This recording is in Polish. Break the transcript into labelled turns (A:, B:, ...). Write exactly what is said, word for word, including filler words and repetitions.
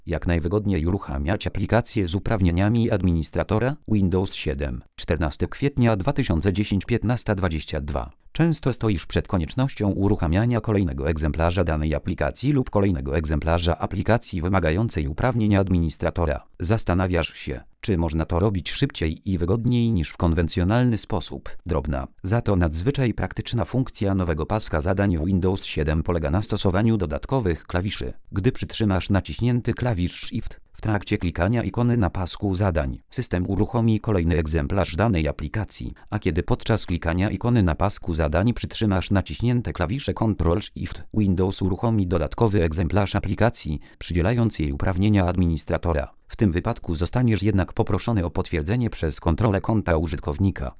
A: Jak najwygodniej uruchamiać aplikację z uprawnieniami administratora Windows siedem. czternastego kwietnia dwa tysiące dziesiątego piętnastego dwudziestego drugiego. Często stoisz przed koniecznością uruchamiania kolejnego egzemplarza danej aplikacji lub kolejnego egzemplarza aplikacji wymagającej uprawnień administratora. Zastanawiasz się, czy można to robić szybciej i wygodniej niż w konwencjonalny sposób. Drobna, za to nadzwyczaj praktyczna funkcja nowego paska zadań w Windows siedem polega na stosowaniu dodatkowych klawiszy. Gdy przytrzymasz naciśnięty klawisz Shift w trakcie klikania ikony na pasku zadań, system uruchomi kolejny egzemplarz danej aplikacji, a kiedy podczas klikania ikony na pasku zadań przytrzymasz naciśnięte klawisze Ctrl Shift, Windows uruchomi dodatkowy egzemplarz aplikacji, przydzielając jej uprawnienia administratora. W tym wypadku zostaniesz jednak poproszony o potwierdzenie przez kontrolę konta użytkownika.